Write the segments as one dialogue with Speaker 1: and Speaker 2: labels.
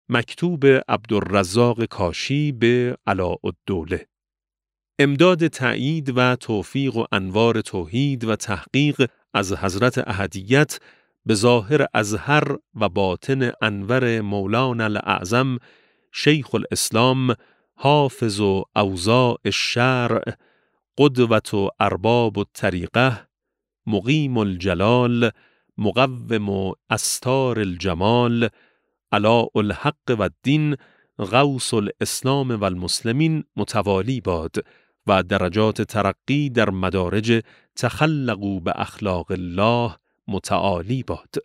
Speaker 1: مکتوب عبدالرزاق کاشی به علاءالدوله. امداد تأیید و توفیق و انوار توحید و تحقیق از حضرت احدیت به ظاهر ازهر و باطن انور مولانا الاعظم شیخ الاسلام حافظ و اوضاع الشرع قدوة و ارباب الطریقه مقیم الجلال مقوم استار الجمال علاء الحق و الدین غوث الاسلام و المسلمین متوالی باد و درجات ترقی در مدارج تخلقوا به اخلاق الله متعالی باد.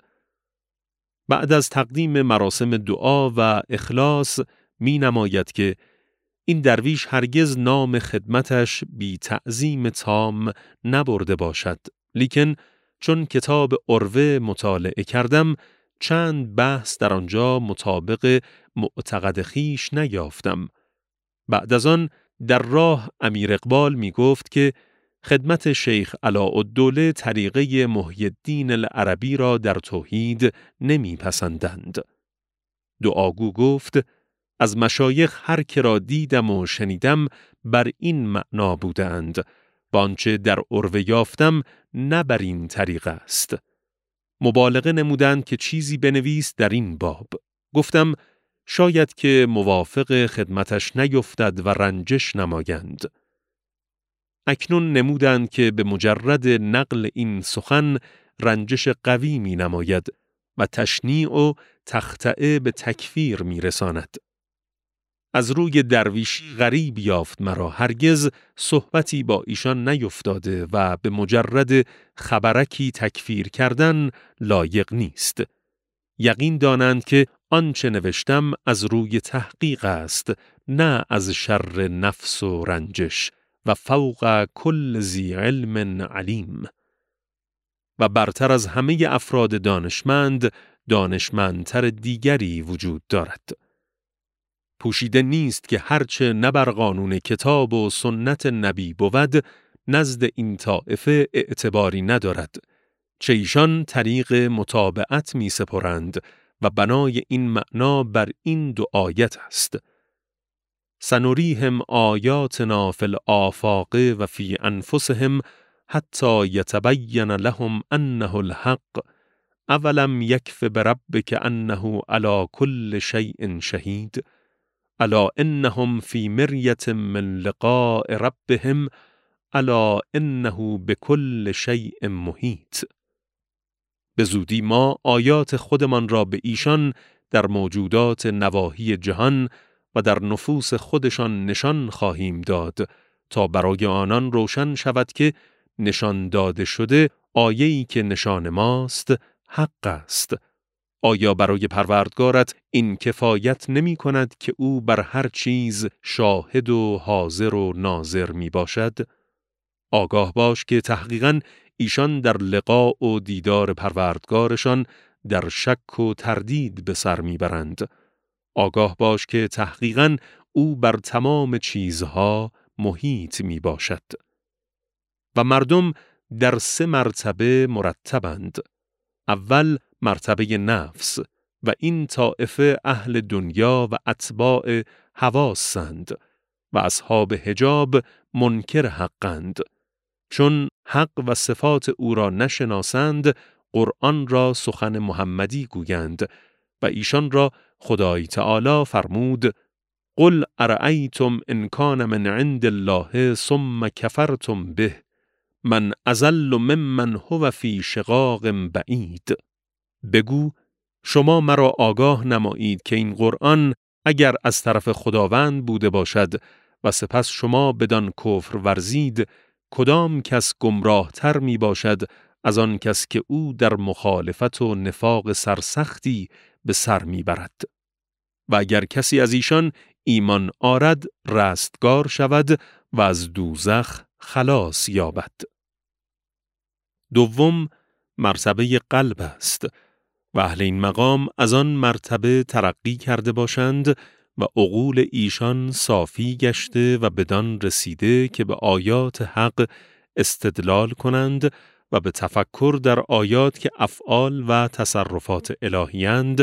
Speaker 1: بعد از تقدیم مراسم دعا و اخلاص می نماید که این درویش هرگز نام خدمتش بی تعظیم تام نبرده باشد، لیکن چون کتاب عروه مطالعه کردم چند بحث در آنجا مطابق معتقد خویش نیافتم. بعد از آن در راه امیر اقبال می گفت که خدمت شیخ علاءالدوله طریقه محی الدین العربی را در توحید نمی پسندند. دعاگو گفت از مشایخ هر که را دیدم و شنیدم بر این معنا بودند و آنچه در عروه یافتم نه بر این طریق است. مبالغه نمودند که چیزی بنویس در این باب. گفتم شاید که موافق خدمتش نیفتد و رنجش نمایند. اکنون نمودند که به مجرد نقل این سخن رنجش قوی می نماید و تشنیع و تخطئه به تکفیر می رساند. از روی درویشی غریب یافت مرا، هرگز صحبتی با ایشان نیفتاده و به مجرد خبرکی تکفیر کردن لایق نیست. یقین دانند که آنچه نوشتم از روی تحقیق است، نه از شر نفس و رنجش و فوق کل ذی علم علیم. و برتر از همه افراد دانشمند، دانشمندتر دیگری وجود دارد. پوشیده نیست که هرچه نه بر قانون کتاب و سنت نبی بود، نزد این طائفه اعتباری ندارد. چه ایشان طریق متابعت می سپرند و بنای این معنا بر این دو آیت است: سنریهم آیاتنا فی الآفاق و فی انفسهم حتی یتبین لهم انه الحق اولم یکف بربک انه علی کل شیء شهید الا انهم فی مریة من لقاء ربهم الا انه بكل شیء محیط. به زودی ما آیات خودمان را به ایشان در موجودات نواحی جهان و در نفوس خودشان نشان خواهیم داد تا برای آنان روشن شود که نشان داده شده آیه‌ای که نشان ماست حق است. آیا برای پروردگارت این کفایت نمی کند که او بر هر چیز شاهد و حاضر و ناظر می باشد؟ آگاه باش که تحقیقاً ایشان در لقاء و دیدار پروردگارشان در شک و تردید به سر می برند. آگاه باش که تحقیقاً او بر تمام چیزها محیط می باشد. و مردم در 3 مرتبه مرتبند. اول مرتبه نفس و این طائفه اهل دنیا و اتباع حواسند و اصحاب حجاب منکر حقند. چون حق و صفات او را نشناسند، قرآن را سخن محمدی گویند و ایشان را خدای تعالی فرمود: قل ارأیتم ان کان من عند الله ثم کفرتم به من اضل ممن هو فی شقاق بعید. بگو شما مرا آگاه نمایید که این قرآن اگر از طرف خداوند بوده باشد و سپس شما بدان کفر ورزید، کدام کس گمراه تر می باشد از آن کس که او در مخالفت و نفاق سرسختی به سر می برد. و اگر کسی از ایشان ایمان آرد رستگار شود و از دوزخ خلاص یابد. دوم مرتبه قلب است و اهل این مقام از آن مرتبه ترقی کرده باشند و عقول ایشان صافی گشته و بدان رسیده که به آیات حق استدلال کنند و به تفکر در آیات که افعال و تصرفات الهی‌اند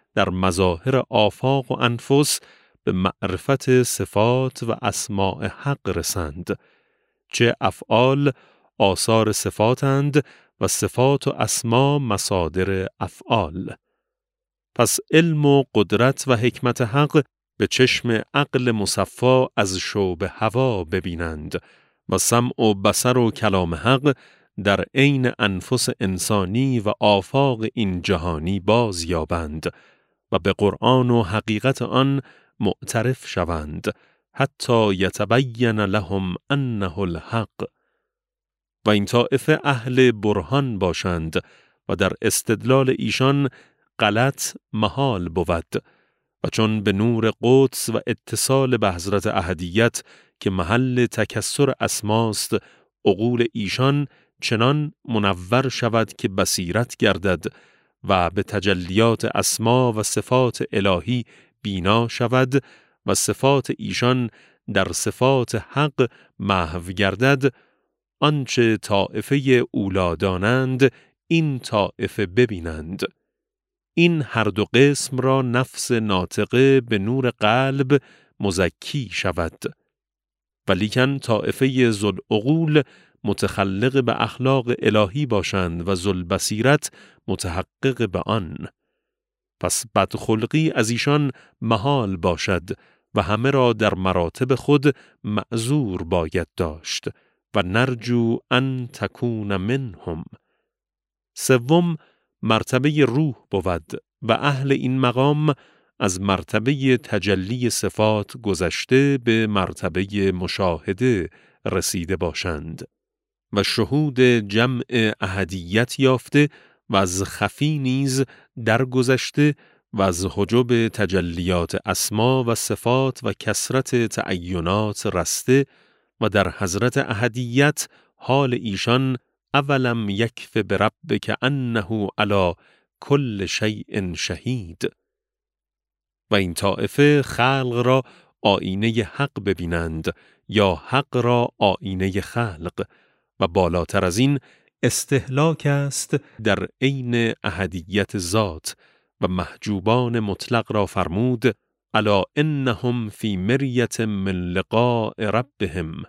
Speaker 1: در مظاهر آفاق و انفس به معرفت صفات و اسماء حق رسند، چه افعال آثار صفاتند و صفات و اسما مصادر افعال. پس علم و قدرت و حکمت حق به چشم عقل مصفا از شوب هوا ببینند و سمع و بصر و کلام حق در عین انفس انسانی و آفاق این جهانی باز یابند و به قرآن و حقیقت آن معترف شوند حتی یتبین لهم انه الحق. و این طائفه اهل برهان باشند و در استدلال ایشان غلط محال بود و چون به نور قدس و اتصال به حضرت احدیت که محل تکثر اسماست عقول ایشان چنان منور شود که بصیرت گردد و به تجلیات اسما و صفات الهی بینا شود و صفات ایشان در صفات حق محو گردد، آنچه طائفه اولی دانند این طائفه ببینند. این هر دو قسم را نفس ناطقه به نور قلب مزکی شود، ولیکن طائفه ذوالعقول متخلق به اخلاق الهی باشند و ذوالبصیرت متحقق به آن. پس بدخلقی از ایشان محال باشد و همه را در مراتب خود معذور باید داشت و نرجو ان تکون منهم. سوم مرتبه روح بود و اهل این مقام از مرتبه تجلی صفات گذشته به مرتبه مشاهده رسیده باشند و شهود جمع احدیت یافته و از خفی نیز درگذشته و از حجب تجلیات اسما و صفات و کثرت تعینات رسته و در حضرت احدیت حال ایشان اولم یکف بربک انه علی کل شیء شهید. و این طائفه خلق را آینه حق ببینند یا حق را آینه خلق و بالاتر از این استهلاک است در عین احدیت ذات و محجوبان مطلق را فرمود الا انهم فی مریة من لقاء ربهم.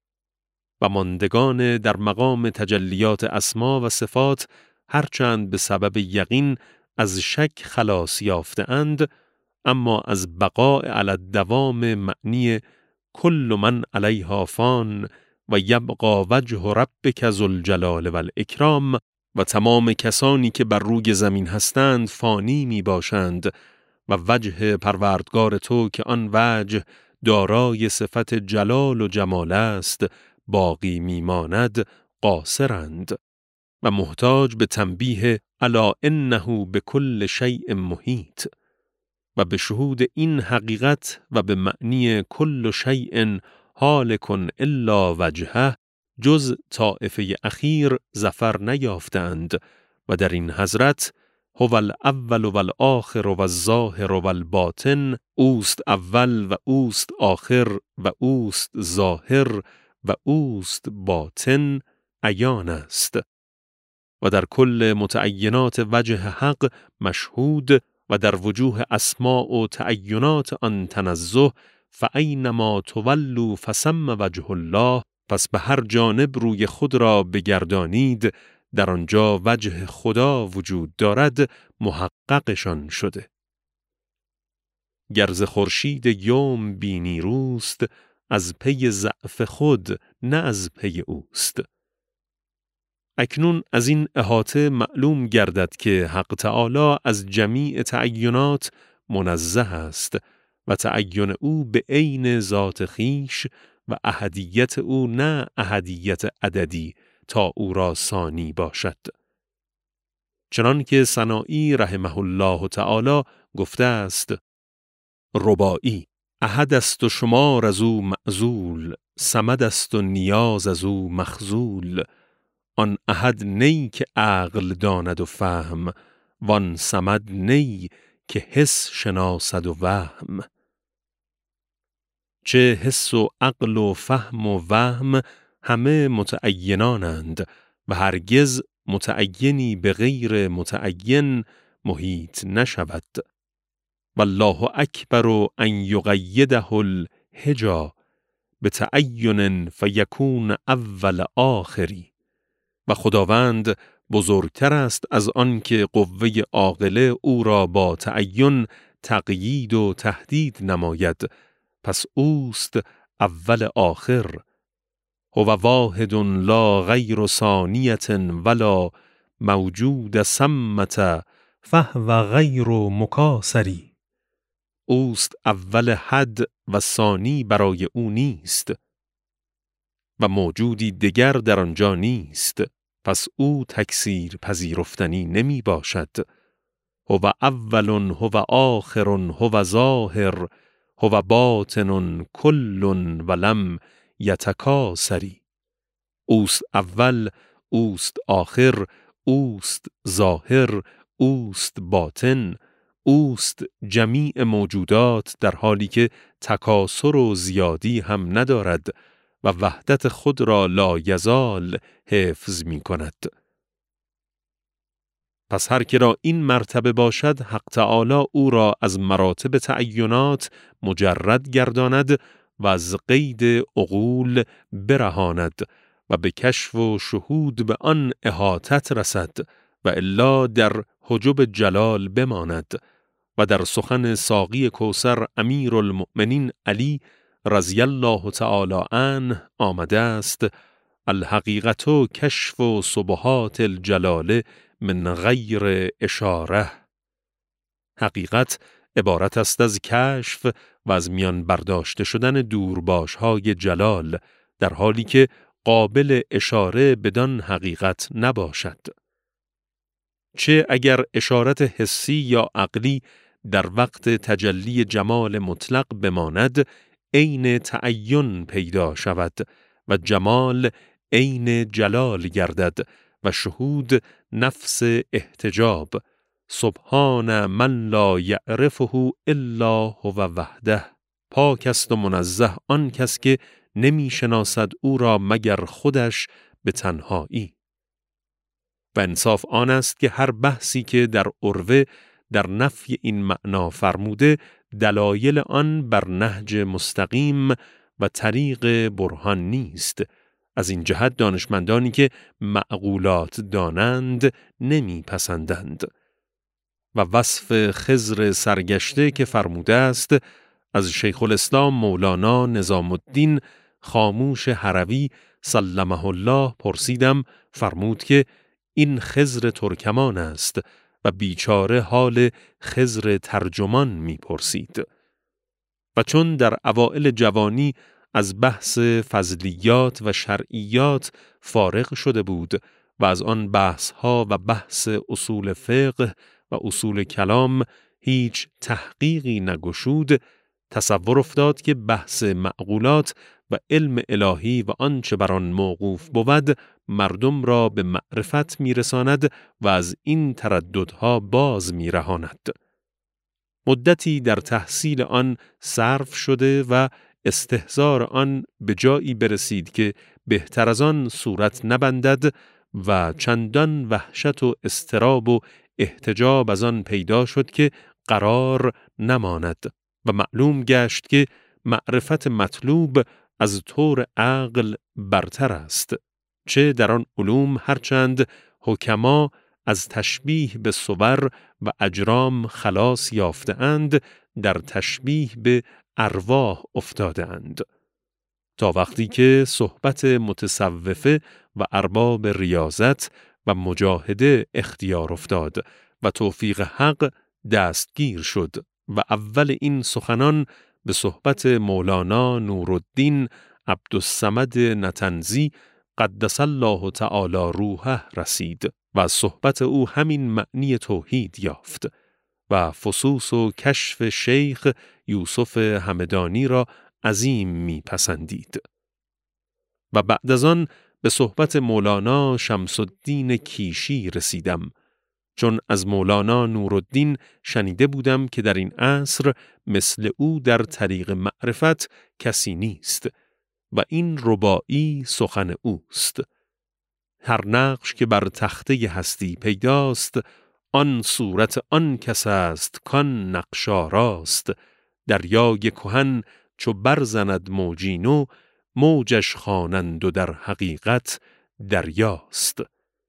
Speaker 1: و ماندگان در مقام تجلیات اسما و صفات هرچند به سبب یقین از شک خلاص یافته‌اند، اما از بقاء علی الدوام معنی کل من علیها فان و یبقى وجه ربک ذوالجلال والاکرام و تمام کسانی که بر روی زمین هستند فانی می باشند و وجه پروردگار تو که آن وجه دارای صفت جلال و جمال است باقی میماند قاصرند و محتاج به تنبیه الا انه بكل شیء محیط. و به شهود این حقیقت و به معنی کل شیء هالک الا وجهه جز طائفه اخیر ظفر نیافتند و در این حضرت هو الاول و الآخر و الظاهر و الباطن، اوست اول و اوست آخر و اوست ظاهر و اوست باطن عیان است و در کل متعینات وجه حق مشهود و در وجوه اسماء و تعینات آن تنزه فاینما تولوا فثم وجه الله. پس به هر جانب روی خود را بگردانید در آنجا وجه خدا وجود دارد محققشان شده. گرز خورشید یوم بینی روست از پی ضعف خود نه از پی اوست. اکنون از این احاطه معلوم گردد که حق تعالی از جمیع تعینات منزه است و تعین او به عین ذات خیش و احدیت او نه احدیت عددی تا او را ثانی باشد. چنان که سنایی رحمه الله تعالی گفته است رباعی: احد است و شمار از او معزول، صمد است و نیاز از او مخذول. آن احد نی که عقل داند و فهم، وان صمد نی که حس شناسد و وهم. چه حس و عقل و فهم و وهم همه متعینانند و هرگز متعینی به غیر متعین محیط نشود. والله اکبر ان یقیده الحجا بتعین فیکون اول آخری. و خداوند بزرگتر است از آن که قوه عاقله او را با تعین تقیید و تهدید نماید، پس اوست اول آخر. هو واحد لا غیر ثانیة ولا موجود ثمة فهو غیر مکاثری. اوست اول حد و ثانی برای او نیست و موجودی دیگر در آنجا نیست، پس او تکثیر پذیرفتنی نمی باشد. هو اول، هو آخر، هو ظاهر، هو باطن کل ولم یتکاثری. اوست اول، اوست آخر، اوست ظاهر، اوست باطن، اوست جمیع موجودات، در حالی که تکاثر و زیادی هم ندارد و وحدت خود را لا یزال حفظ می کند. پس هر که را این مرتبه باشد، حق تعالی او را از مراتب تعینات مجرد گرداند و از قید عقول برهاند و به کشف و شهود به آن احاطت رسد و الا در حجب جلال بماند. و در سخن ساقی کوثر امیرالمؤمنین علی رضی الله تعالی عنه آمده است: الحقیقت کشف سبحات الجلال من غیر اشاره. حقیقت عبارت است از کشف و از میان برداشته شدن دورباش‌های جلال، در حالی که قابل اشاره بدان حقیقت نباشد. چه اگر اشارت حسی یا عقلی در وقت تجلی جمال مطلق بماند، عین تعین پیدا شود و جمال عین جلال گردد و شهود نفس احتجاب. سبحان من لا یعرفه الا هو وحده. پاک است و منزه آن کس که نمی شناسد او را مگر خودش به تنهایی. و انصاف آن است که هر بحثی که در عروه در نفی این معنا فرموده، دلایل آن بر نهج مستقیم و طریق برهان نیست. از این جهت دانشمندانی که معقولات دانند نمی پسندند. و وصف خضر سرگشته که فرموده است، از شیخ الاسلام مولانا نظام الدین خاموش هروی سلمه الله پرسیدم، فرمود که این خضر ترکمان است و بیچاره حال خضر ترجمان می پرسید. و چون در اوائل جوانی از بحث فضلیات و شرعیات فارغ شده بود و از آن بحث‌ها و بحث اصول فقه و اصول کلام هیچ تحقیقی نگشود، تصور افتاد که بحث معقولات و علم الهی و آنچه بر آن موقوف بود مردم را به معرفت میرساند و از این ترددها باز میرهاند. مدتی در تحصیل آن صرف شده و استحضار آن به جایی برسید که بهتر از آن صورت نبندد و چندان وحشت و اضطراب و احتجاب از آن پیدا شد که قرار نماند و معلوم گشت که معرفت مطلوب از طور عقل برتر است، چه در آن علوم هرچند حکما از تشبیه به صور و اجرام خلاص یافته‌اند، در تشبیه به ارواح افتاده‌اند، تا وقتی که صحبت متصوفه و ارباب ریاضت و مجاهده اختیار افتاد و توفیق حق دستگیر شد و اول این سخنان به صحبت مولانا نورالدین عبدالصمد نتنزی قدس الله تعالی روحه رسید و از صحبت او همین معنی توحید یافت و فصوص و کشف شیخ یوسف همدانی را عظیم می پسندید. و بعد از آن به صحبت مولانا شمس الدین کیشی رسیدم، چون از مولانا نورالدین شنیده بودم که در این عصر مثل او در طریق معرفت کسی نیست و این رباعی سخن اوست: هر نقش که بر تخته هستی پیداست، آن صورت آن کس است کان نقشاراست. دریای کهن چو برزند موجی نو، موجش خوانند و در حقیقت دریاست.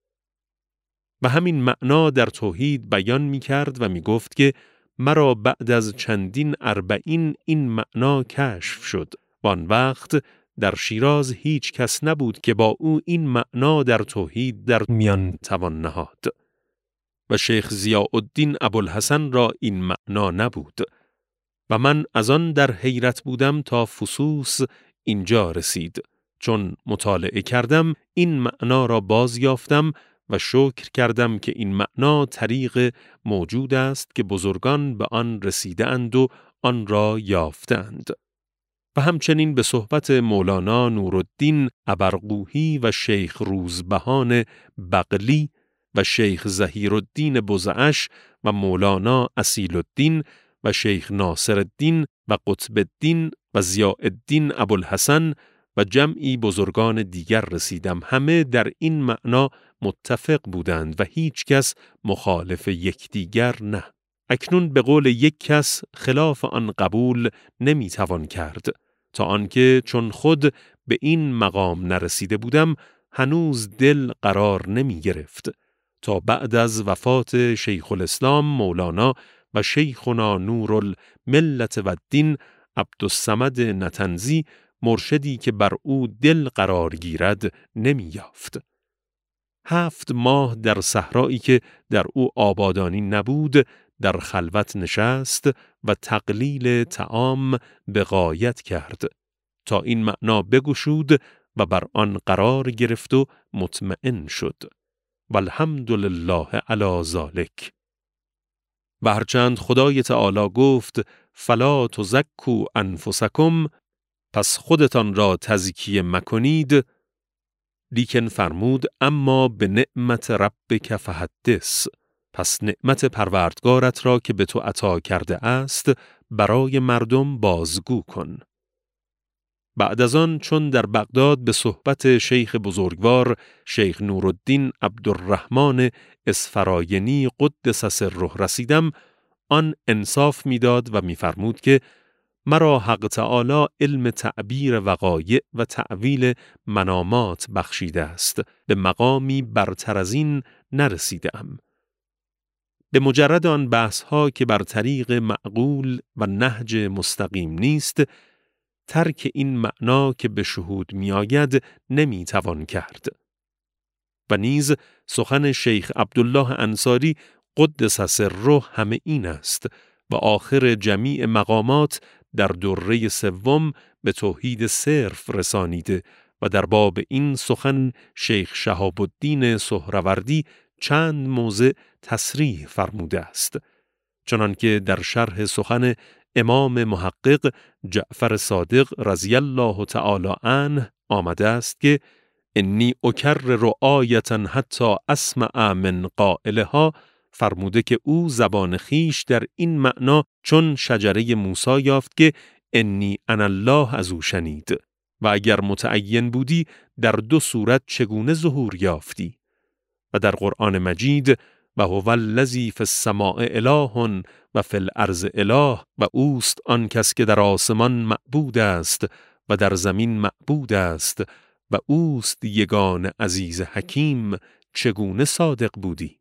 Speaker 1: و همین معنا در توحید بیان می کرد و می گفت که مرا بعد از چندین 40 این معنا کشف شد. و آن وقت در شیراز هیچ کس نبود که با او این معنا در توحید در میان توان نهاد. و شیخ ضیاءالدین ابوالحسن را این معنا نبود. و من از آن در حیرت بودم تا فسوس اینجا رسید. چون مطالعه کردم این معنا را باز یافتم و شکر کردم که این معنا طریق موجود است که بزرگان به آن رسیده اند و آن را یافتند. و همچنین به صحبت مولانا نورالدین ابرقوهی و شیخ روزبهان بغلی و شیخ ظهیرالدین بزعش و مولانا اصیل‌الدین و شیخ ناصرالدین و قطب الدین و ضیاءالدین ابوالحسن و جمعی بزرگان دیگر رسیدم. همه در این معنا متفق بودند و هیچ کس مخالف یکدیگر نه. اکنون به قول یک کس خلاف آن قبول نمیتوان کرد، تا آنکه چون خود به این مقام نرسیده بودم هنوز دل قرار نمی گرفت، تا بعد از وفات شیخ الاسلام مولانا و شیخنا نورالملت و الدین عبدالصمد نتنزی مرشدی که بر او دل قرار گیرد نمی یافت. 7 ماه در صحرایی که در او آبادانی نبود در خلوت نشست و تقلیل طعام به غایت کرد تا این معنا بگشود و بر آن قرار گرفت و مطمئن شد. والحمدلله علی ذلک. و هرچند خدای تعالی گفت فلا تزکوا انفسکم، پس خودتان را تزکیه مکنید، لیکن فرمود اما به نعمت ربک فحدث، پس نعمت پروردگارت را که به تو عطا کرده است برای مردم بازگو کن. بعد از آن چون در بغداد به صحبت شیخ بزرگوار شیخ نورالدین عبدالرحمن اسفراینی قدس سره رسیدم، آن انصاف میداد و میفرمود که مرا حق تعالی علم تعبیر وقایع و تعویل منامات بخشیده است، به مقامی برتر از این نرسیدم. به مجرد آن بحث‌ها که بر طریق معقول و نهج مستقیم نیست، ترک این معنا که به شهود می آید نمی توان کرد. و نیز سخن شیخ عبدالله انصاری قدس سره همه این است و آخر جمیع مقامات در دره 3 به توحید صرف رسانیده و در باب این سخن شیخ شهاب الدین سهروردی چند موضع تصریح فرموده است، چنانکه در شرح سخن امام محقق جعفر صادق رضی الله تعالی عنه آمده است که انی اکرر آیة حتی اسمع من قائلها، فرموده که او زبان خیش در این معنا چون شجره موسی یافت که انی انا الله از او شنید، و اگر متعین بودی در 2 صورت چگونه ظهور یافتی؟ و در قرآن مجید و هو الذی فی السماء اله و فی الارض اله، و اوست آن کس که در آسمان معبود است و در زمین معبود است و اوست یگان عزیز حکیم، چگونه صادق بودی؟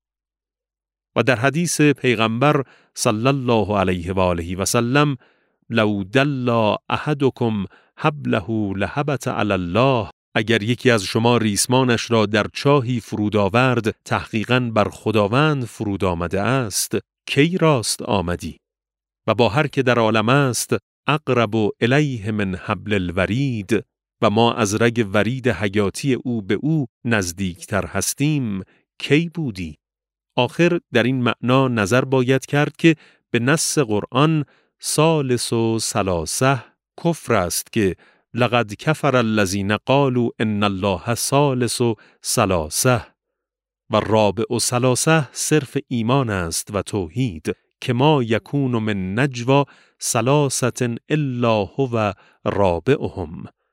Speaker 1: و در حدیث پیغمبر صلی الله علیه و آله و سلم لو دل احدکم حبله لهبط علی الله، اگر یکی از شما ریسمانش را در چاهی فرود آورد تحقیقاً بر خداوند فرود آمده است، کی راست آمدی؟ و با هر که در عالم است اقرب الیه من حبل الورید، و ما از رگ ورید حیاتی او به او نزدیکتر هستیم، کی بودی؟ آخر در این معنا نظر باید کرد که به نص قرآن ثالث و ثلاثه کفر است که لقد کفر الذین قالوا ان الله ثالث و ثلاثه، و رابع و ثلاثه صرف ایمان است و توحید که ما یکون من نجوا ثلاثه الا هو رابعهم.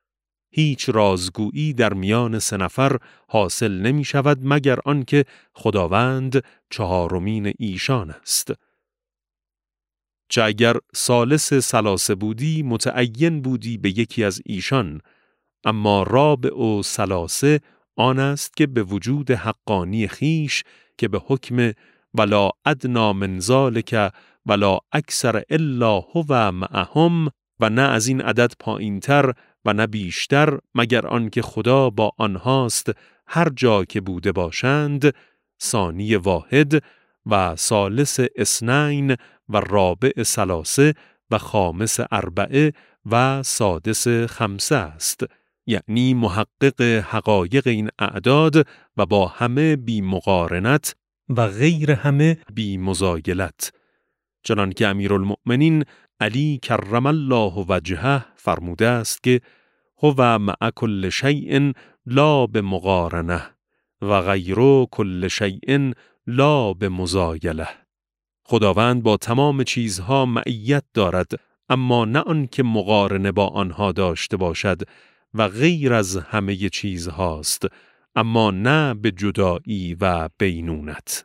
Speaker 1: هیچ رازگویی در میان 3 نفر حاصل نمی شود مگر آنکه خداوند چهارمین ایشان است. چه اگر ثالث ثلاثه بودی متعین بودی به یکی از ایشان، اما رابع و ثلاثه آن است که به وجود حقانی خیش که به حکم ولا ادنی من ذلک ولا اکثر الا هو معهم و نه از این عدد پایینتر و نه بیشتر مگر آنکه خدا با آنهاست هر جا که بوده باشند، ثانی واحد و ثالث اثنین و رابع ثلاثه و خامس اربعه و سادس خمسه است، یعنی محقق حقایق این اعداد و با همه بی مقارنت و غیر همه بی مزایلت، چنان که امیرالمؤمنین علی کرم الله وجهه فرموده است که هو مع کل شیء لا بمقارنه و غیر کل شیء لا بمزایله. خداوند با تمام چیزها معیت دارد، اما نه آن که مقارنه با آنها داشته باشد و غیر از همه چیزهاست، اما نه به جدایی و بینونت.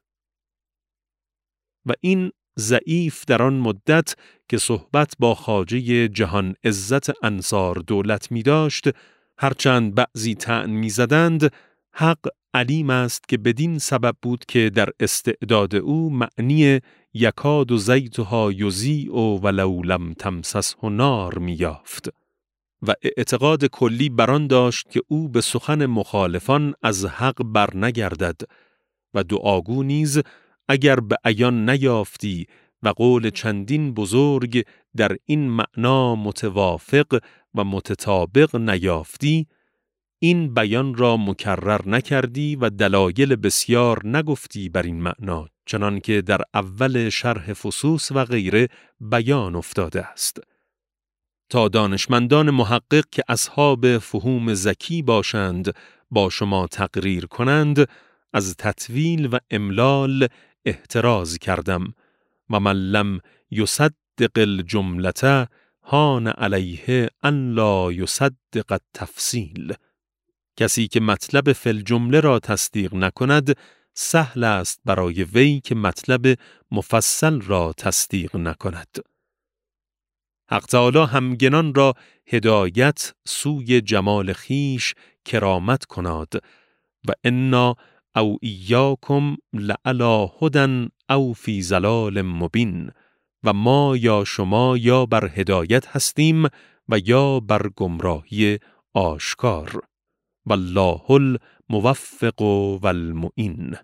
Speaker 1: و این ضعیف در آن مدت که صحبت با خواجه جهان عزت انصار دولت می داشت، هرچند بعضی طعن می زدند، حق علیم است که بدین سبب بود که در استعداد او معنی یکاد زیتها یضیء ولو لم تمسسه نار می یافت و اعتقاد کلی بران داشت که او به سخن مخالفان از حق بر نگردد و دعاگو نیز اگر به عیان نیافتی و قول چندین بزرگ در این معنا متوافق و متطابق نیافتی، این بیان را مکرر نکردی و دلایل بسیار نگفتی بر این معنا، چنان که در اول شرح فصوص و غیره بیان افتاده است. تا دانشمندان محقق که اصحاب فهوم ذکی باشند با شما تقریر کنند، از تطویل و املال احتراز کردم و من لم یصدق الجملة هان علیه ان لا یصدق التفصیل. کسی که مطلب فی الجمله را تصدیق نکند، سهل است برای وی که مطلب مفصل را تصدیق نکند. حق تعالی همگنان را هدایت سوی جمال خیش کرامت کناد و انا او ایاکم لعلی هدی او فی ضلال مبین، و ما یا شما یا بر هدایت هستیم و یا بر گمراهی آشکار. والله الموفق والمعین.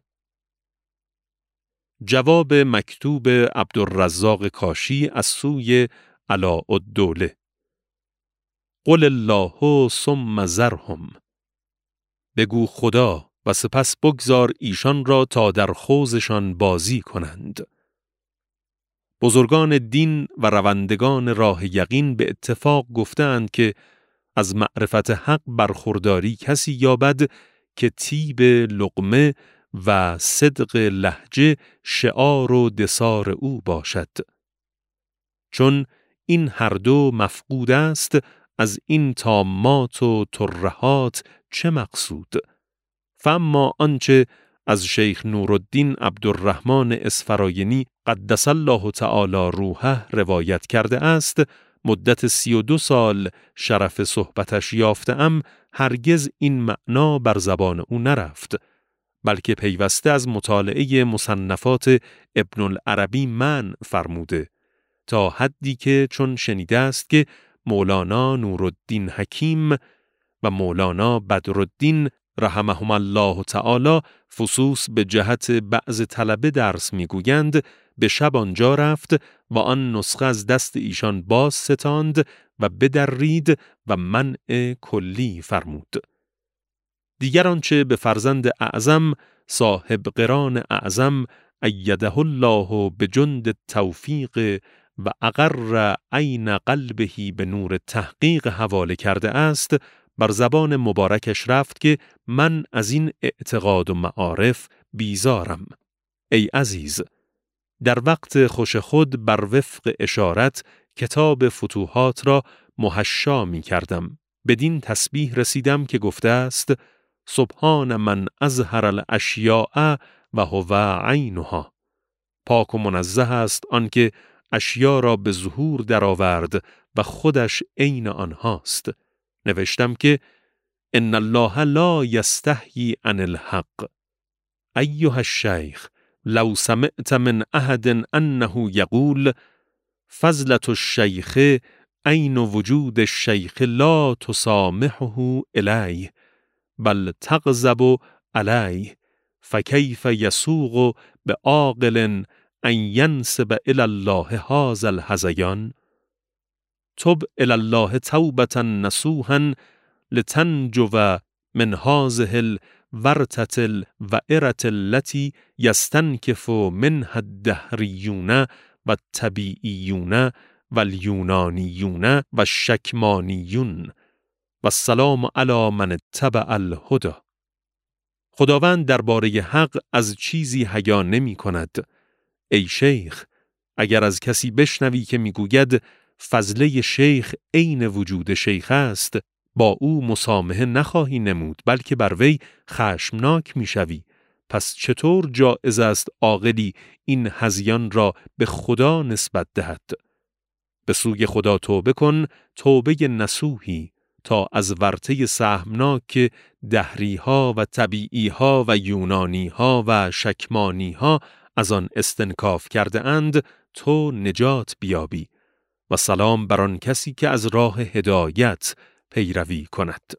Speaker 1: جواب مکتوب عبدالرزاق کاشی از سوی علاءالدوله. قل الله ثم ذرهم. بگو خدا و سپس بگذار ایشان را تا در خوضشان بازی کنند. بزرگان دین و روندگان راه یقین به اتفاق گفتند که از معرفت حق برخورداری کسی یابد که طیب لقمه و صدق لهجه شعار و دثار او باشد. چون این هر دو مفقود است، از این تامات و ترهات چه مقصود؟ فاما آنچه از شیخ نورالدین عبدالرحمن اسفراینی قدس الله تعالی روحه روایت کرده است، مدت 32 سال شرف صحبتش یافتم، هرگز این معنا بر زبان او نرفت، بلکه پیوسته از مطالعه مصنفات ابن العربی منع فرموده، تا حدی که چون شنیده است که مولانا نورالدین حکیم و مولانا بدرالدین رحمهم الله تعالی فصوص به جهت بعض طلبه درس میگویند، به شب آنجا رفت و آن نسخه از دست ایشان باز ستاند و بدرید و منع کلی فرمود. دیگر آنچه به فرزند اعظم صاحب قران اعظم ایده الله به جند التوفیق و اقر عین قلبه به نور تحقیق حواله کرده است، بر زبان مبارکش رفت که من از این اعتقاد و معارف بیزارم. ای عزیز، در وقت خوش خود بر وفق اشارت کتاب فتوحات را محشا می کردم بدین تسبیح رسیدم که گفته است سبحان من اظهر الاشیاء و هو عینها. پاک و منزه است آنکه اشیا را به ظهور درآورد و خودش عین آنهاست. نوشتم که ان الله لا یستحیی عن الحق. ایها الشیخ لو سمعت من احد انه یقول فضلة الشیخ عین وجود الشیخ لا تسامحه الیه بل تغضب علیه فکیف یسوغ بعاقل ان ینسب الی الله هذا الهذیان. تب الی الله توبة نصوحا لتنجو من هذه الورطة الوعرة التي یستنکف منها الدهریون و الطبیعیون و الیونانیون و الشکمانیون و السلام علی من اتبع الهدی. خداوند درباره حق از چیزی حیا نمی کند. ای شیخ، اگر از کسی بشنوی که میگوید فضله شیخ عین وجود شیخ است، با او مسامحه نخواهی نمود بلکه بر وی خشمناک میشوی. پس چطور جایز است عاقلی این هذیان را به خدا نسبت دهد؟ به سوی خدا توبه کن، توبه نصوحی، تا از ورطه سهمناک دهریها و طبیعیها و یونانیها و شکمانیها از آن استنکاف کرده اند تو نجات بیابی. و سلام بر آن کسی که از راه هدایت پیروی کند.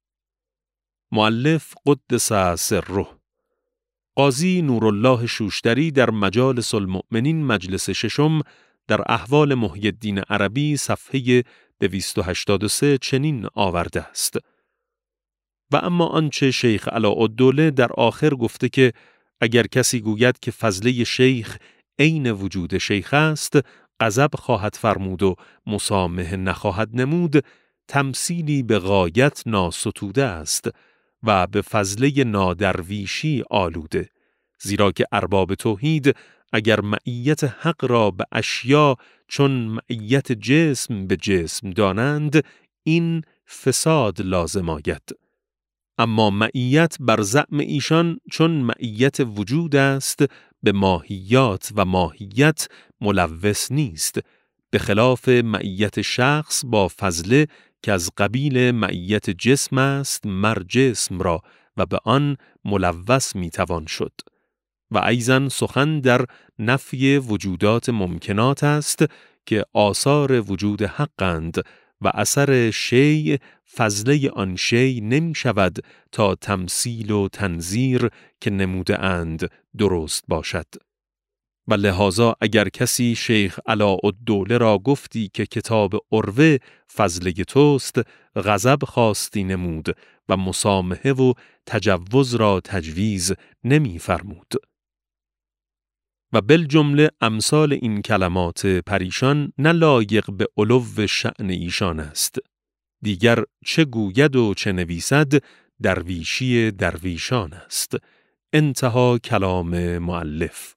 Speaker 1: مؤلف قدس سره. قاضی نورالله شوشتری در مجالس المؤمنین مجلس ششم در احوال محی الدین عربی صفحه 283 چنین آورده است: و اما آنچه شیخ علاءالدوله در آخر گفته که اگر کسی گوید که فضله شیخ عین وجود شیخ است، غضب خواهد فرمود و مسامحه نخواهد نمود، تمثیلی به غایت ناستوده است و به فضله نادرویشی آلوده، زیرا که ارباب توحید اگر معیت حق را به اشیا چون معیت جسم به جسم دانند، این فساد لازم آید. اما معیت بر زعم ایشان چون معیت وجود است به ماهیات و ماهیت ملوث نیست، به خلاف معیت شخص با فضله که از قبیل معیت جسم است مر جسم را و به آن ملوث میتوان شد. و ایضاً سخن در نفی وجودات ممکنات است که آثار وجود حقند و اثر شیء فضله آن شیء نمی شود تا تمثیل و تنظیر که نموده اند درست باشد. و لذا اگر کسی شیخ علاءالدوله را گفتی که کتاب عروه فضله توست، غضب خواستی نمود و مسامحه و تجوز را تجویز نمی فرمود. و بالجمله امثال این کلمات پریشان نه لایق به علو شأن ایشان است. دیگر چه گوید و چه نویسد درویشی درویشان است. انتها کلام مؤلف.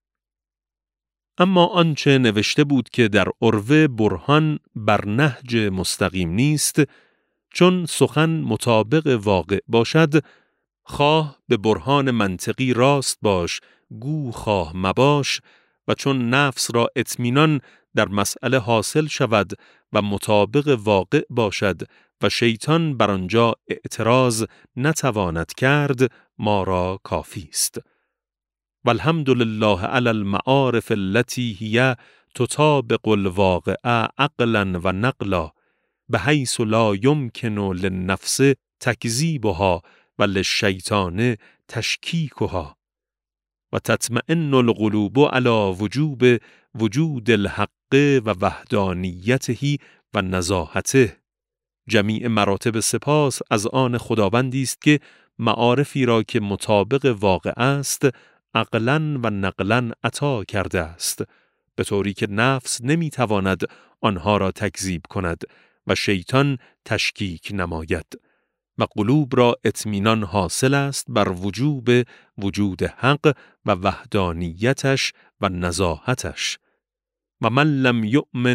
Speaker 1: اما آنچه نوشته بود که در عروه برهان بر نهج مستقیم نیست، چون سخن مطابق واقع باشد، خواه به برهان منطقی راست باش، گو خواه مباش، و چون نفس را اطمینان در مسئله حاصل شود و مطابق واقع باشد و شیطان بر آنجا اعتراض نتواند کرد، ما را کافی است. والحمدلله علی المعارف التي هي تطابق الواقع عقلا و نقلا بحیث لا یمکن للنفس تکذیبها و للشیطان تشکیکها و تطمئن القلوب علی وجود الحق و وحدانیته و نزاهته. جمیع مراتب سپاس از آن خداوندی است که معارفی را که مطابق واقع است عقلاً و نقلاً عطا کرده است، به طوری که نفس نمیتواند آنها را تکذیب کند و شیطان تشکیک نماید، و قلوب را اطمینان حاصل است بر وجود حق و وحدانیتش و نزاهتش. و من لم یؤمن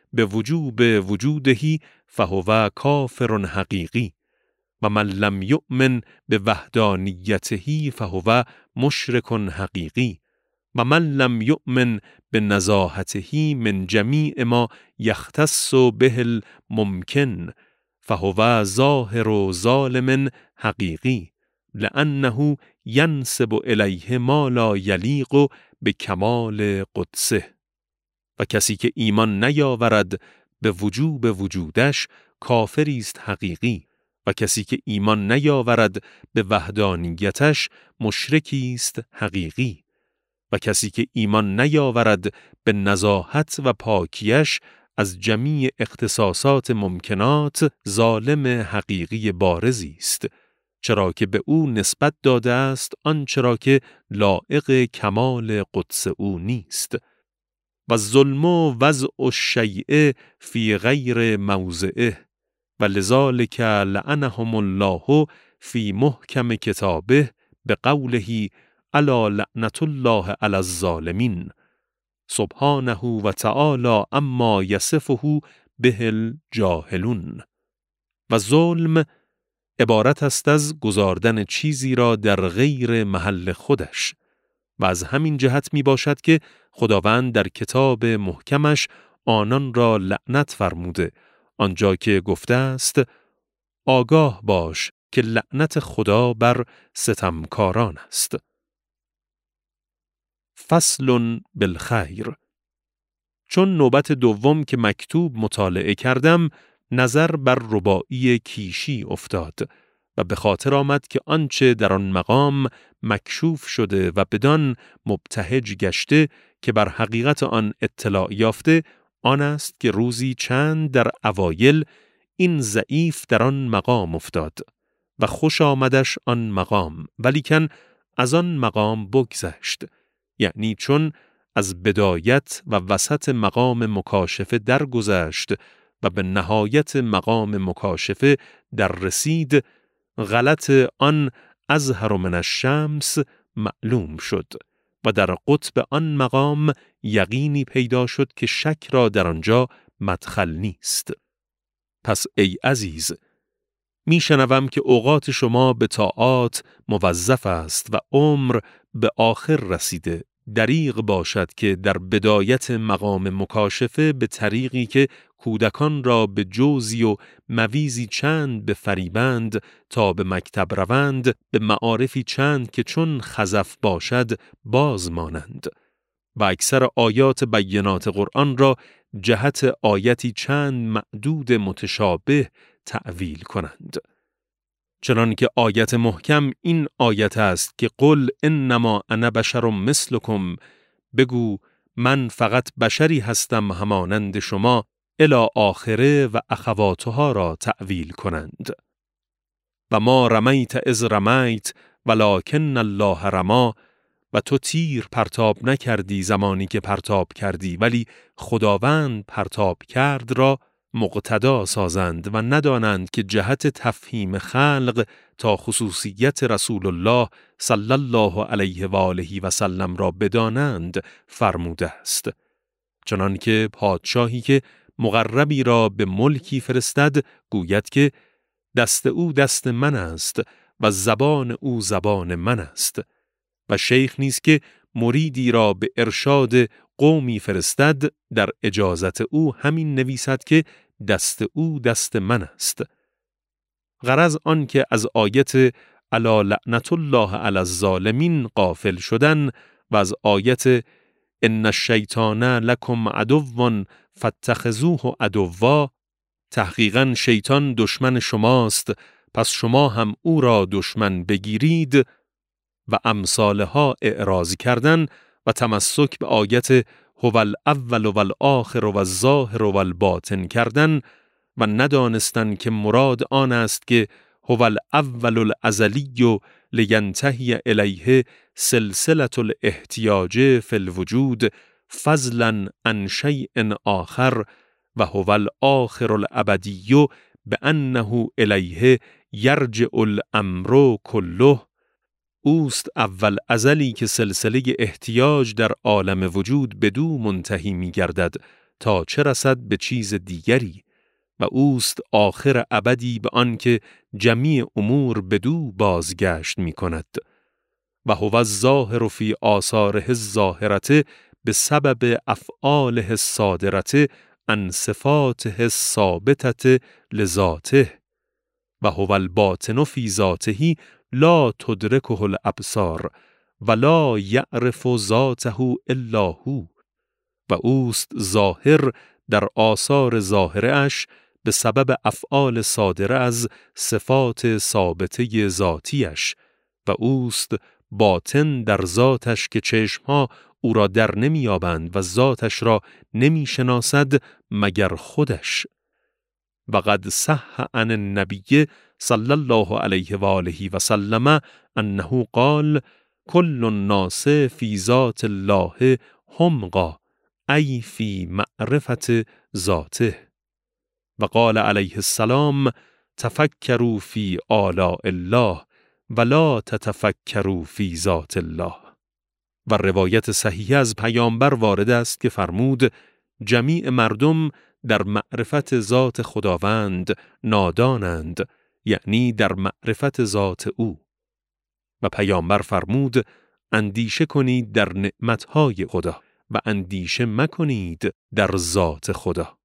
Speaker 1: به وجوب وجوده فهو کافر حقیقی و من لم یؤمن به وحدانیته فهو مشرک حقیقی و من لم یؤمن به نزاهته من جمیع ما یختص به الممکن فهو ظاهر ظالم حقیقی لأنه ینسب الیه ما لا یلیق به کمال قدسه. و کسی که ایمان نیاورد به وجوب وجودش کافری است حقیقی و کسی که ایمان نیاورد به وحدانیتش مشرکی است حقیقی و کسی که ایمان نیاورد به نزاهت و پاکیش از جمیع اختصاصات ممکنات ظالم حقیقی بارزی است، چرا که به او نسبت داده است آنچرا که لایق کمال قدس او نیست. و ظلم وضع الشیء فی غیر موضعه و لذالک لعنهم الله فی محکم کتابه بقوله الا لعنة الله علی الظالمین سبحانه و تعالی اما یصفه به الجاهلون. و ظلم عبارت است از گذاردن چیزی را در غیر محل خودش و از همین جهت می باشد که خداوند در کتاب محکمش آنان را لعنت فرموده، آنجا که گفته است آگاه باش که لعنت خدا بر ستمکاران است. فصل بالخیر. چون نوبت دوم که مکتوب مطالعه کردم نظر بر رباعی کیشی افتاد و به خاطر آمد که آنچه در آن مقام مکشوف شده و بدان مبتهج گشته که بر حقیقت آن اطلاع یافته آن است که روزی چند در اوایل این ضعیف در آن مقام افتاد و خوش آمدش آن مقام ولیکن از آن مقام بگذشت، یعنی چون از بدایت و وسط مقام مکاشفه درگذشت و به نهایت مقام مکاشفه در رسید غلط آن اظهر من الشمس معلوم شد و در قطب آن مقام یقینی پیدا شد که شک را در آنجا مدخل نیست. پس ای عزیز، میشنوم که اوقات شما به طاعات موظف است و عمر به آخر رسیده. دریغ باشد که در بدایت مقام مکاشفه به طریقی که کودکان را به جوزی و مویزی چند به فریبند تا به مکتب روند به معارفی چند که چون خزف باشد باز مانند و اکثر آیات بینات قرآن را جهت آیتی چند معدود متشابه تأویل کنند. چنان که آیت محکم این آیت است که قل انما انا بشر مثلکم، بگو من فقط بشری هستم همانند شما، الی آخره و اخواتها را تأویل کنند. و ما رمیت اذ رمیت ولکن الله رمی، و تو تیر پرتاب نکردی زمانی که پرتاب کردی ولی خداوند پرتاب کرد را مقتدا سازند و ندانند که جهت تفهیم خلق تا خصوصیت رسول الله صلی الله علیه و آله و سلم را بدانند فرموده است. چنان که پادشاهی که مقربی را به ملکی فرستد گوید که دست او دست من است و زبان او زبان من است و شیخ نیست که مریدی را به ارشاد قومی فرستد در اجازت او همین نویسد که دست او دست من است. غرض آن که از آیت الا لعنة الله علی الظالمین غافل شدن و از آیت ان الشیطان لکم عدو فاتخذوه عدوا، تحقیقاً شیطان دشمن شماست پس شما هم او را دشمن بگیرید، و امثالها اعراض کردن و تمسک به آیت هو الاول و الآخر و الظاهر و الباطن کردن و ندانستن که مراد آن است که هو الاول الازلی لینتهی الیه سلسله الاحتیاج فی الوجود فضلا عن شیء آخر و هو الآخر الابدی بانه الیه یرجع الامر کله. اوست اول ازلی که سلسله احتیاج در عالم وجود بدو منتهی می گردد تا چه رسد به چیز دیگری و اوست آخر ابدی به آن که جمیع امور بدو بازگشت می کند و هو الظاهر فی آثاره الظاهرة بسبب افعاله الصادرة عن صفاته الثابتة لذاته و هو الباطن فی ذاته لا تدرکه الابصار ولا یعرف ذاته الا هو و اوست ظاهر در آثار ظاهره اش به سبب افعال صادره از صفات ثابته ذاتیش و اوست باطن در ذاتش که چشمها او را در نمی‌یابند و ذاتش را نمی‌شناسد مگر خودش. و قد صح عن النبی صلی الله علیه و آله و سلم انه قال کل الناس فی ذات الله حمقا ای فی معرفت ذاته و قال علیه السلام تفکروا فی آلاء الله ولا تتفکروا فی ذات الله. و روایت صحیح از پیامبر وارد است که فرمود جمیع مردم در معرفت ذات خداوند نادانند، یعنی در معرفت ذات او. و پیامبر فرمود اندیشه کنید در نعمتهای خدا و اندیشه مکنید در ذات خدا.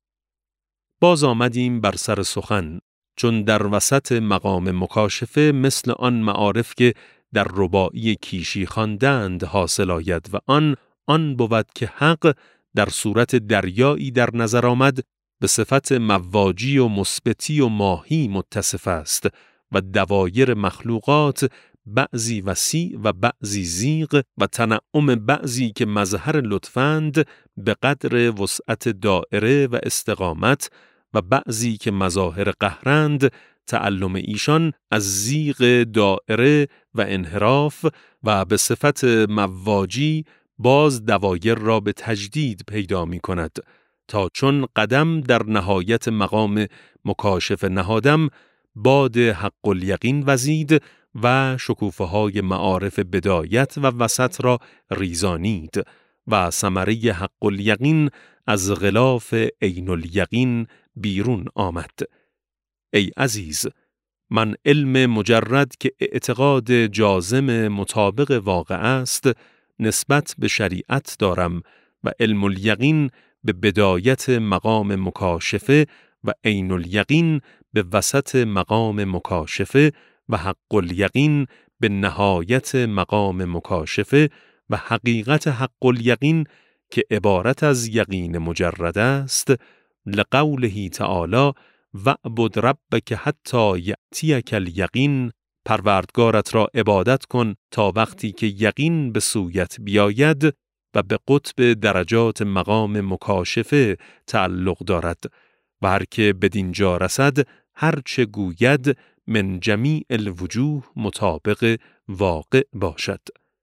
Speaker 1: باز آمدیم بر سر سخن، چون در وسط مقام مکاشفه مثل آن معارف که در رباعی کیشی خواندند حاصل آید و آن بود که حق در صورت دریایی در نظر آمد به صفت مواجی و مثبتی و ماهی متصف است و دوایر مخلوقات بعضی وسیع و بعضی ضیق و تنعم بعضی که مظهر لطفند به قدر وسعت دائره و استقامت و بعضی که مظاهر قهرند تعلم ایشان از ضیق دائره و انحراف و به صفت مواجی باز دوایر را به تجدید پیدا می کند تا چون قدم در نهایت مقام مکاشفه نهادم باد حق الیقین وزید و شکوفه های معارف بدایت و وسط را ریزانید و ثمره حق الیقین از غلاف عین الیقین بیرون آمد. ای عزیز، من علم مجرد که اعتقاد جازم مطابق واقع است نسبت به شریعت دارم و علم الیقین به بدایت مقام مکاشفه و عین الیقین به وسط مقام مکاشفه و حق الیقین به نهایت مقام مکاشفه و حقیقت حق الیقین که عبارت از یقین مجرد است لقوله تعالی واعبد ربک حتی یأتیک الیقین، پروردگارت را عبادت کن تا وقتی که یقین به سویت بیاید و به قطب درجات مقام مکاشفه تعلق دارد و هر که بدینجا رسد هر چه گوید من جمیع الوجوه مطابق واقع باشد.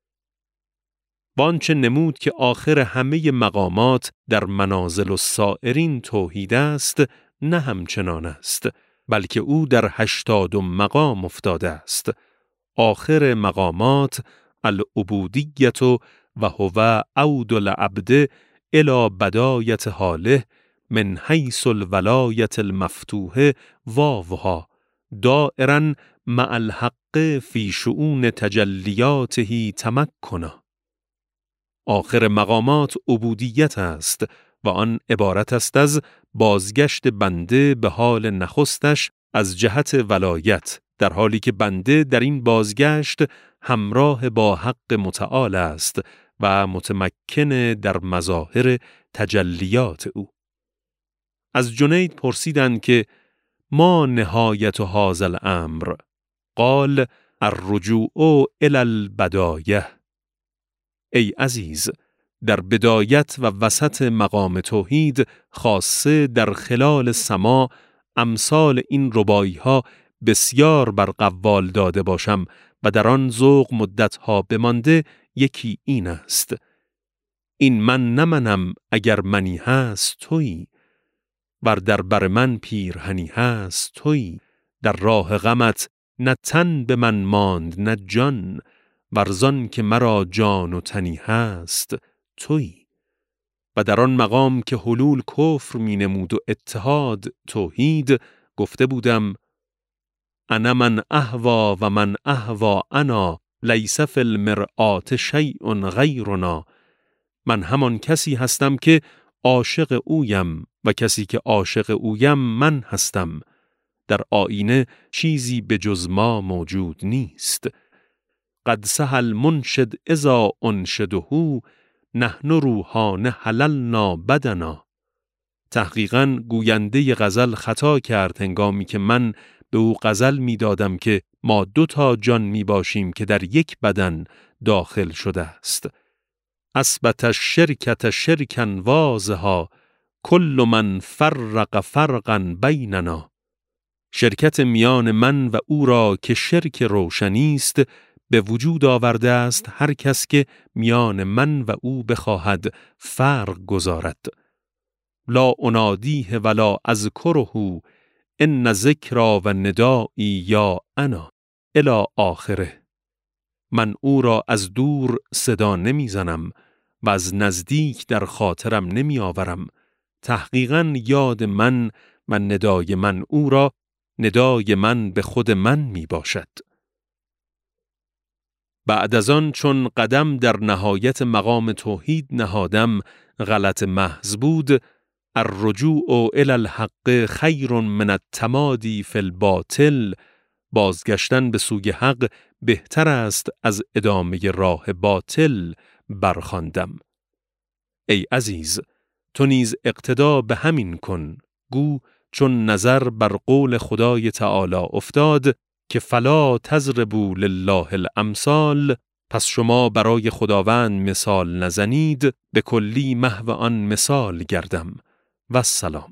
Speaker 1: وانچه نمود که آخر همه مقامات در منازل السائرین توحید است نه همچنان است، بلکه او در 80 مقام افتاده است. آخر مقامات العبودیت و هو عود العبد الی بدایت حاله من حیث الولایت المفتوح واوها دائرا مع الحق فی شؤون تجلیاته تمکنا. آخر مقامات عبودیت است و آن عبارت است از بازگشت بنده به حال نخستش از جهت ولایت، در حالی که بنده در این بازگشت همراه با حق متعال است و متمکن در مظاهر تجلیات او. از جنید پرسیدند که ما نهایت هذا الامر؟ قال الرجوع الی البدایه. ای عزیز، در بدایت و وسط مقام توحید خاصه در خلال سما امثال این رباعی ها بسیار بر قوال داده باشم و در آن ذوق مدتها بمانده یکی این است: این من نمنم اگر منی هست تویی، ور در بر من پیرهنی هست تویی، در راه غمت نه تن به من ماند نه جان، ورزان که مرا جان و تنی هست تویی. و در آن مقام که حلول کفر می نمود و اتحاد توحید گفته بودم انا من اهوا و من اهوا انا لیس فی المرآة شیء غیرنا. من همان کسی هستم که عاشق اویم و کسی که عاشق اویم من هستم. در آینه چیزی به جز ما موجود نیست. قد صح المنشد اذا انشده نحن روحان حللنا بدنا. تحقیقاً گوینده غزل خطا کرد هنگامی که من به او غزل می دادم که ما 2 جان می باشیم که در یک بدن داخل شده است. اثبت الشرکة شرکا واضحا کل من فرق فرقا بیننا. شرکت میان من و او را که شرک روشنی است به وجود آورده است هر کس که میان من و او بخواهد فرق گذارد. لا انادیه ولا اذکره ان ذکرا و ندایی یا انا الی آخره. من او را از دور صدا نمیزنم و از نزدیک در خاطرم نمی آورم. تحقیقاً یاد من و ندای من او را ندای من به خود من می باشد. بعد از آن چون قدم در نهایت مقام توحید نهادم غلط محض بود. الرجوع الی الحق خیر من التمادی فی الباطل. بازگشتن به سوی حق بهتر است از ادامه راه باطل برخواندم. ای عزیز، تو نیز اقتدا به همین کن. گو چون نظر بر قول خدای تعالی افتاد که فلا تضربوا لله الامثال، پس شما برای خداوند مثال نزنید، به کلی محو آن مثال گردم. و السلام.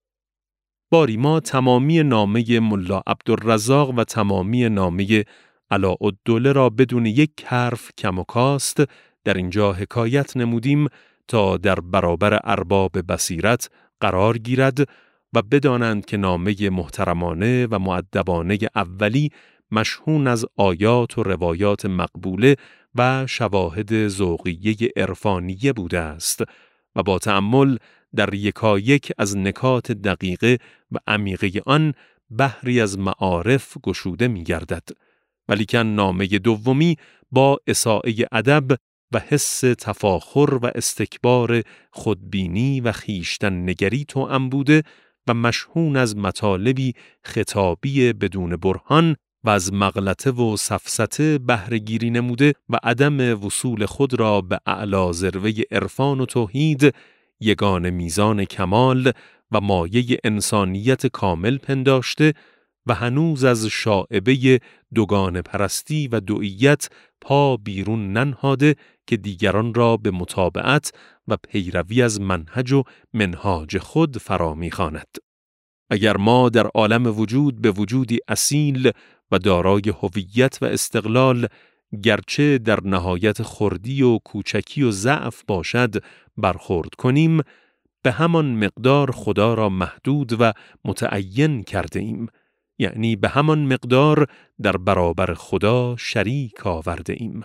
Speaker 1: باری ما تمامی نامه ملا عبدالرزاق و تمامی نامه علاءالدوله را بدون یک حرف کم و کاست در اینجا حکایت نمودیم تا در برابر ارباب بصیرت قرار گیرد و بدانند که نامه محترمانه و مؤدبانه اولی مشحون از آیات و روایات مقبوله و شواهد ذوقیه عرفانیه بوده است و با تأمل در یکایک از نکات دقیقه و عمیقه آن بحری از معارف گشوده می گردد. ولیکن نامه دومی با اساءه ادب و حس تفاخر و استکبار خودبینی و خویشتن نگری توأم بوده و مشحون از مطالبی خطابی بدون برهان و از مغلطه و سفسطه بهره گیری نموده و عدم وصول خود را به اعلی ذروه عرفان و توحید، یگان میزان کمال و مایه انسانیت کامل پنداشته و هنوز از شائبه دوگانه پرستی و دوئیت پا بیرون ننهاده که دیگران را به متابعت و پیروی از منهج و منهاج خود فرا می‌خواند. اگر ما در عالم وجود به وجودی اصیل و دارای هویت و استقلال، گرچه در نهایت خردی و کوچکی و ضعف باشد، برخورد کنیم، به همان مقدار خدا را محدود و متعین کرده ایم. یعنی به همان مقدار در برابر خدا شریک آورده ایم.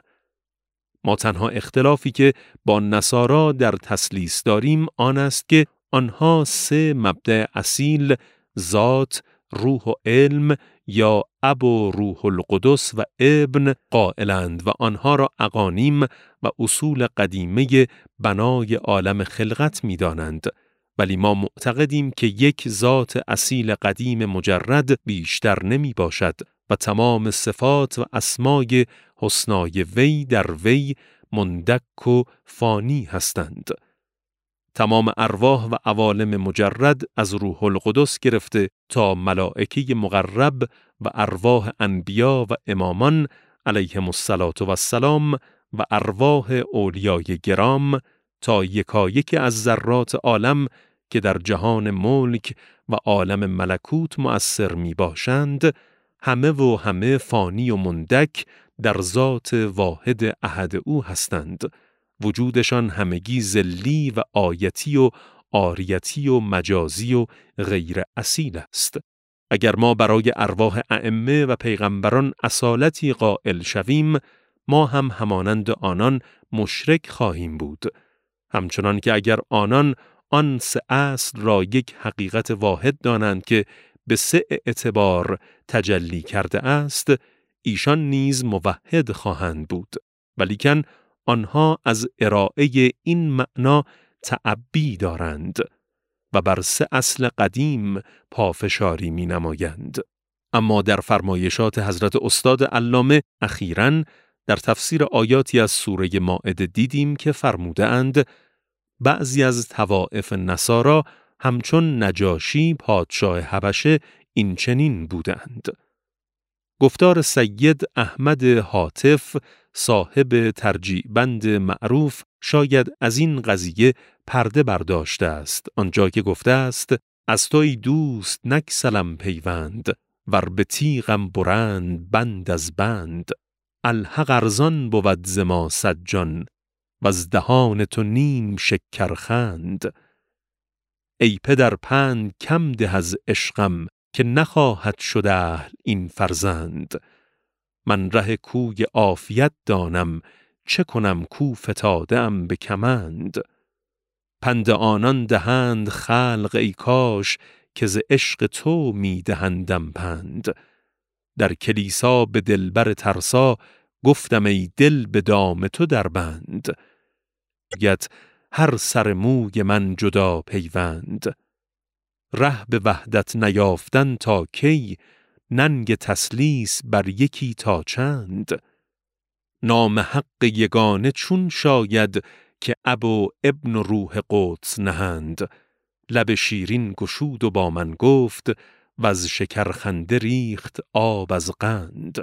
Speaker 1: ما تنها اختلافی که با نصارا در تثلیث داریم آن است که آنها 3 مبدأ اصیل، ذات، روح و علم یا اب و روح القدس و ابن قائلند و آنها را اقانیم و اصول قدیمه بنای عالم خلقت می دانند. ولی ما معتقدیم که یک ذات اصیل قدیم مجرد بیشتر نمی باشد و تمام صفات و اسمای حسنای وی در وی مندک و فانی هستند. تمام ارواح و عوالم مجرد از روح القدس گرفته تا ملائکه مقرب و ارواح انبیا و امامان علیهم السلام و ارواح اولیای گرام تا یکایک از ذرات عالم که در جهان ملک و عالم ملکوت مؤثر می باشند، همه فانی و مندک در ذات واحد احد او هستند. وجودشان همگی ذلی و آیتی و عاریتی و مجازی و غیر اصیل است. اگر ما برای ارواح ائمه و پیغمبران اصالتی قائل شویم، ما هم همانند آنان مشرک خواهیم بود. همچنان که اگر آنان آن 3 اصل را یک حقیقت واحد دانند که به 3 اعتبار تجلی کرده است، ایشان نیز موحد خواهند بود، ولیکن آنها از ارائه این معنا تعبی دارند و بر 3 اصل قدیم پافشاری می نمایند. اما در فرمایشات حضرت استاد علامه اخیراً در تفسیر آیاتی از سوره مائده دیدیم که فرموده اند بعضی از طوائف نصارا همچون نجاشی پادشاه حبشه این چنین بودند. گفتار سید احمد حاتف صاحب ترجیع بند معروف شاید از این قضیه پرده برداشته است، آنجا که گفته است از توی دوست نگسلم پیوند، ور به تیغم برند بند از بند، الحق ارزان بود ز ما سجان، و از دهان تو نیم شکرخند. ای پدر پند کم ده از عشقم، که نخواهد شد اهل این فرزند. من ره کوی عافیت دانم، چه کنم کو فتاده ام به کمند. پند آنان دهند خلق ای کاش، که ز عشق تو می دهندم پند. در کلیسا به دلبر ترسا، گفتم ای دل به دام تو در بند. گت هر سر موی من جدا پیوند، ره به وحدت نیافتن تا کی، ننگ تثلیث بر یکی تا چند. نام حق یگانه چون شاید، که اب و ابن و روح قدس نهند. لب شیرین گشود و با من گفت، و از شکرخنده ریخت آب از قند.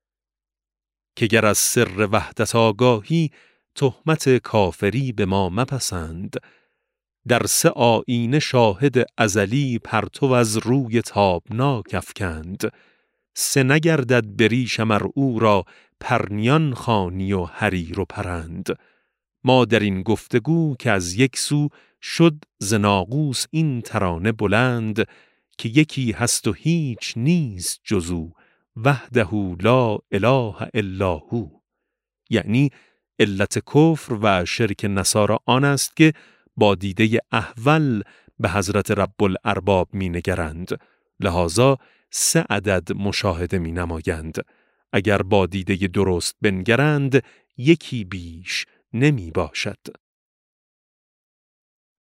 Speaker 1: که گر از سر وحدت آگاهی، تهمت کافری به ما مپسند. در 3 آیینه شاهد ازلی، پرتو از روی تابناک افکند. 3 نگردد به ریشم ار او را، پرنیان خوانی و حریر و پرند. ما در این گفتگو که از یک سو، شد ز ناقوس این ترانه بلند. که یکی هست و هیچ نیست جز او، وحده لا اله الا هو. یعنی علت کفر و شرک نصارا آن است که با دیده احول به حضرت رب الارباب می نگرند، لذا 3 عدد مشاهده می نمایند. اگر با دیده درست بنگرند، یکی بیش نمی باشد.